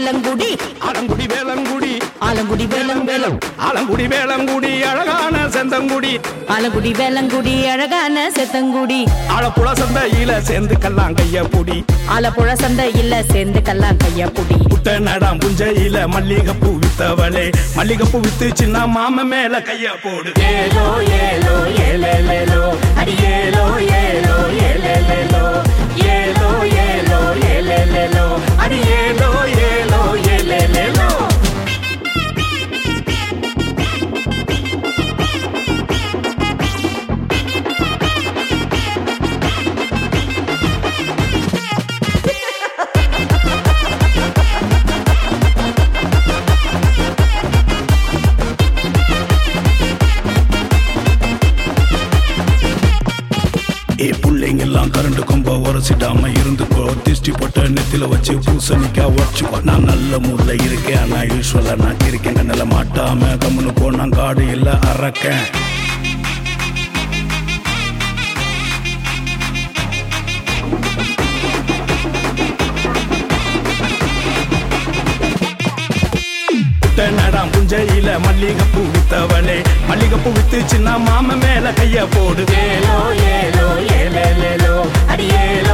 வேலங்குடி ஆலங்குடி வேலங்குடி ஆலங்குடி வேலம் ஆலங்குடி வேலங்குடி அழகான செந்தங்குடி ஆலங்குடி வேலங்குடி அழகான செத்தங்குடி ஆலப்புழ சந்தையில சேர்ந்து கல்லாம் கைய பொடி ஆலப்புழ சந்தையில சேர்ந்து கல்லாம் கைய புடி புத்த நடாம் புஞ்சையில மல்லிகைப்பூ வித்தவளே மல்லிகைப்பூ வித்து சின்ன மாம மேல கைய போடு ஏலோ ஏலோ ஏலேலேலோ அடி ஏலோ ஏலோ ஏலேலேலோ ஏலோ ஏலோ ஏலேலேலோ அடி ஏலோ ஏலோ ஏலேலேலோ புள்ளைங்கெல்லாம் கரண்ட் கொம்ப உரசிடாம இருந்துக்கோ திஷ்டி போட்ட நெத்தில வச்சு பூசணிக்கா உடச்சுக்கோ நான் நல்ல மூட்ல இருக்கேன் ஆனா யூஸ்வலா நான் இருக்கேன் கண்ணில மாட்டாம கம்முன்னு போனா காடு இல்ல அறக்கேன் நடாம் புஞ்சையில மல்லிகைப்பூ வித்தவளே மல்லிகைப்பூ வித்து சின்ன மாம மேல கைய போடு ஏலோ ஏலோ ஏலேலேலோ அடி ஏலோ